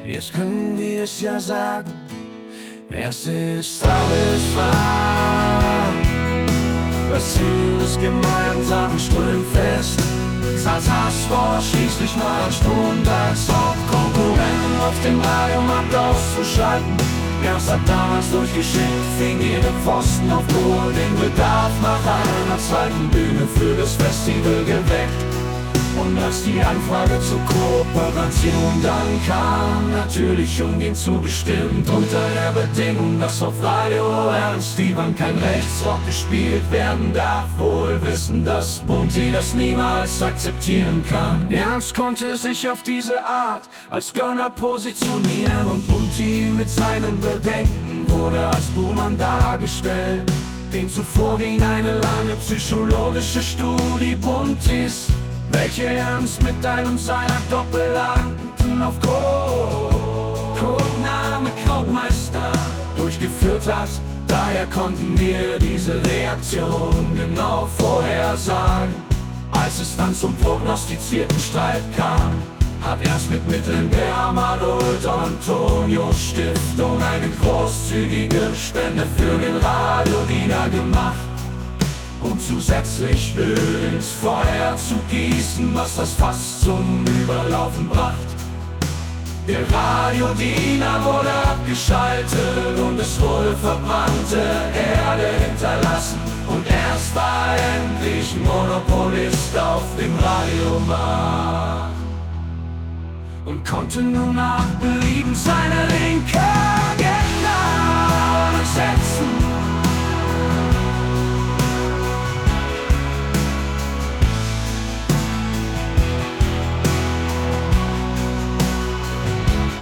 Jetzt können wir es ja sagen, es ist alles wahr. Das Ziel ist gemeinsam strömfest. Tatas war schließlich mal ein Stundens auf Konkurrenten auf dem Radio auszuschalten. Erst hat damals durchgeschickt, fing jede Pfosten auf Tour, den Bedarf nach einer zweiten Bühne für das Festival geweckt. Und als die Anfrage zur Kooperation dann kam, natürlich umging zugestimmt unter der Bedingung, dass auf Radio Ernst Ivan kein Rechtsrock gespielt werden darf, wohl wissen, dass Bunti das niemals akzeptieren kann. Ernst konnte sich auf diese Art als Gönner positionieren und Bunti mit seinen Bedenken wurde als Buhmann dargestellt. Dem zuvor ging eine lange psychologische Studie Buntis, welche Ernst mit einem seiner Doppelagenten auf Codename Krautmeister durchgeführt hat. Daher konnten wir diese Reaktion genau vorhersagen. Als es dann zum prognostizierten Streit kam, hat Ernst mit Mitteln der Amador Antonio Stiftung eine großzügige Spende für den Radiodiener gemacht, um zusätzlich Öl ins Feuer zu gießen, was das Fass zum Überlaufen bracht. Der Radiodiener wurde abgeschaltet und es wurde verbrannte Erde hinterlassen. Und erst war endlich Monopolist auf dem Radiomarkt und konnte nun nach Belieben seine linke Agenda setzen.